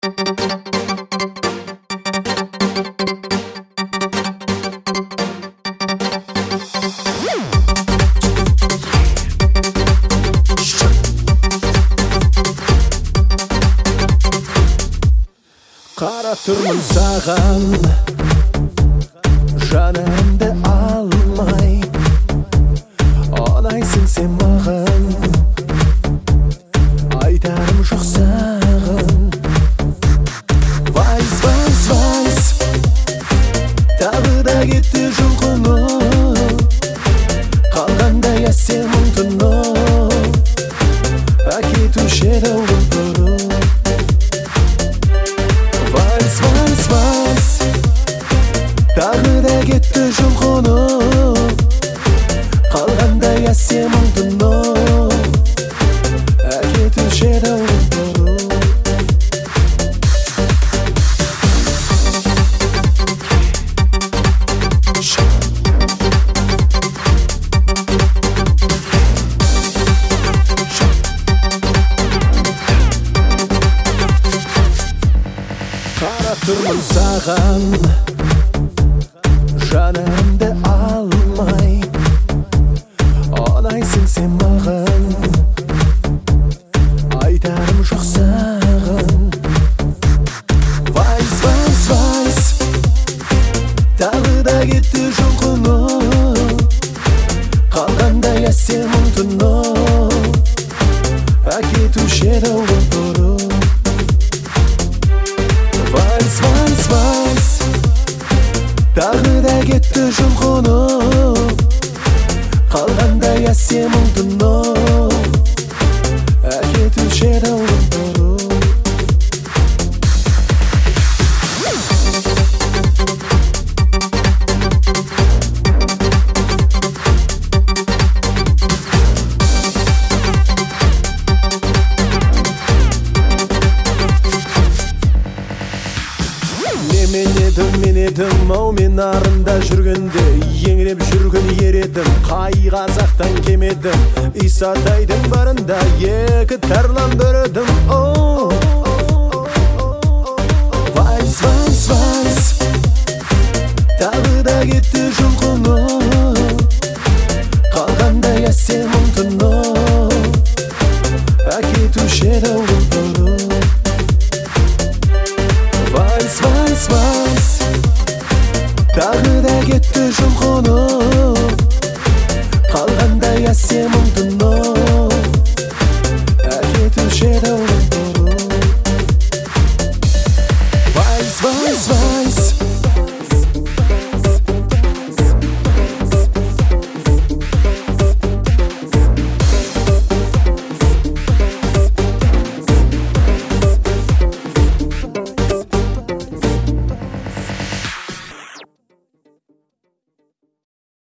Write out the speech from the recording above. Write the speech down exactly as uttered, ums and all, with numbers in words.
Қарап тұрмын саған, жанымды алмай, ұнайсың сен маған, айтарым жоқ саған. Вайс, вайс, вайс, тағы да кетті жұлқыны, қалғандай әсем ұлтыны, әкетуші еді ұлтыры. Вайс, вайс, вайс, тағы да кетті жұлқыны, қалғандай әсем ұлтыны, әкетуші еді ұлтыры. Қарап тұрмын саған, жанымды алмай, ұнайсың сен маған, айтарым жоқ саған. Вайс, вайс, вайс, тағы да кетті жұлқыны, қалғандай әсем ұлтыны, әкетуші еді ұлтыры. Вайс, вайс, вайс, тағы да кетті жұлқыны, қалғандай әсем ұлтыны, әкетуші еді ұлтыры. Мен едім, мен едім, ау мен арында жүргенде, еңіреп жүрген ер едім, қай қазақтан кемедім. Исатайдың барында екі тарлан бір едім. Вайс, вайс, вайс, тағы да кетті жұлқыны, қалғандай әсем ұлтыны, әкетуші еді ұлтыры. Вайс, вайс, вайс, тағы да кетті жұлқыны, қалғандай әсем ұлтыны, әкетуші еді ұлтыры. Вайс, вайс, вайс,